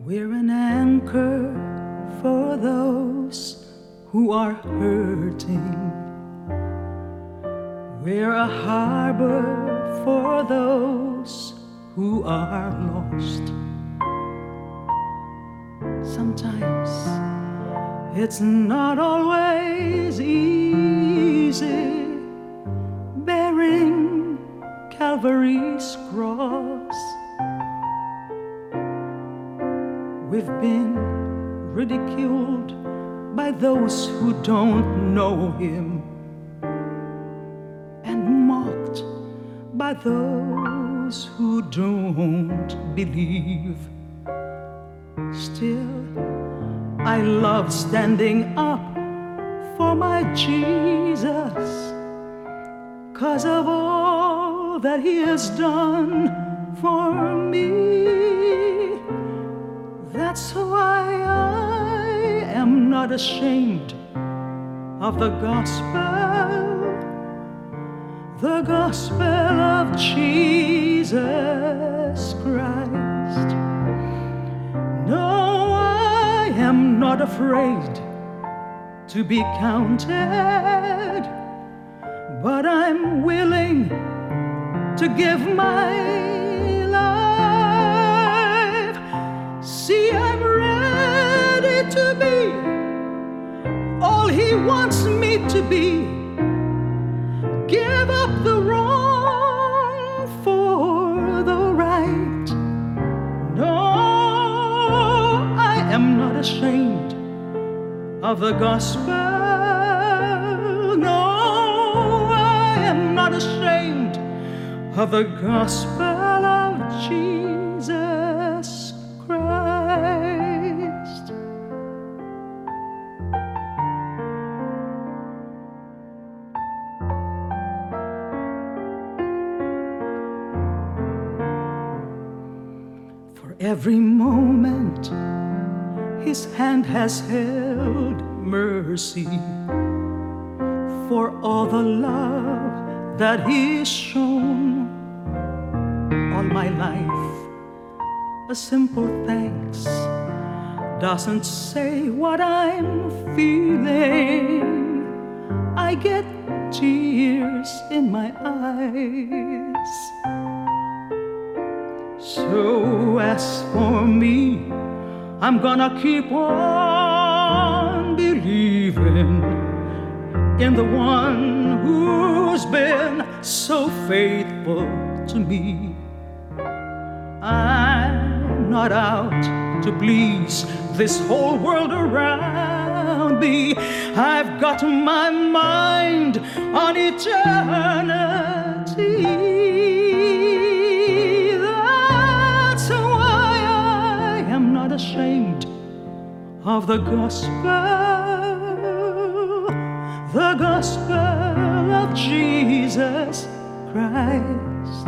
We're an anchor for those who are hurting. We're a harbor for those who are lost. Sometimes it's not always easy bearing Calvary's cross. We've been ridiculed by those who don't know Him, and mocked by those who don't believe. Still, I love standing up for my Jesus, 'cause of all that He has done for me. That's why I am not ashamed of the gospel of Jesus Christ. No, I am not afraid to be counted, but I'm willing to give my life. See, I'm ready to be all He wants me to be. Give up the wrong for the right. No, I am not ashamed of the gospel. No, I am not ashamed of the gospel of Jesus Christ. For every moment His hand has held mercy, for all the love that He's shown all my life. A simple thanks doesn't say what I'm feeling. I get tears in my eyes. So as for me, I'm gonna keep on believing in the one who's been so faithful to me. I'm not out to please this whole world around me. I've got my mind on eternity. That's why I am not ashamed of the gospel of Jesus Christ.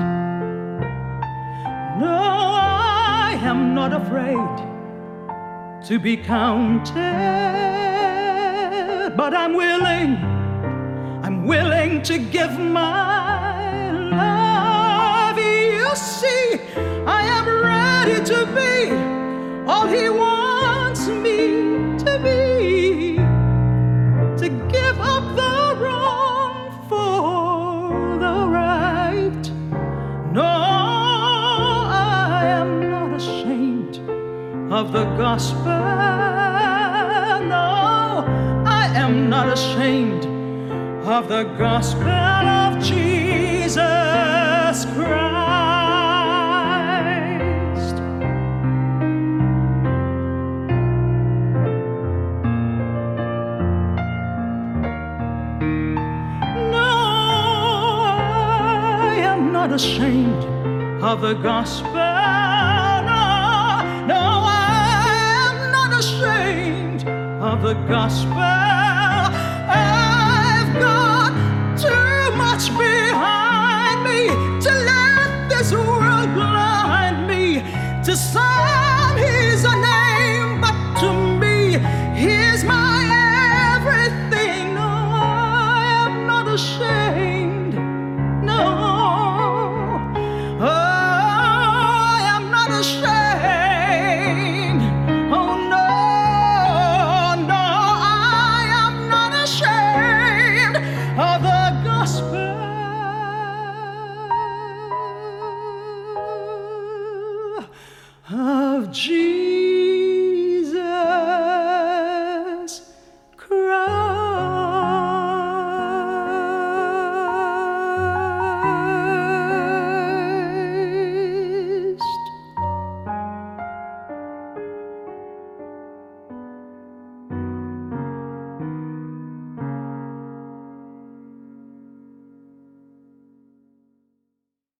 No, I am not afraid to be counted, but I'm willing to give my life. You see, I am ready to be all He wants me to be, to give up the wrong for the right. No, I am not ashamed of the gospel. No, I am not ashamed of the gospel of Jesus Christ. No, I am not ashamed of the gospel. No, I am not ashamed of the gospel. I've got too much behind me to let this world blind me. To some He's a name, but to me He's my everything. No, I am not ashamed. No, I am not ashamed. Jesus.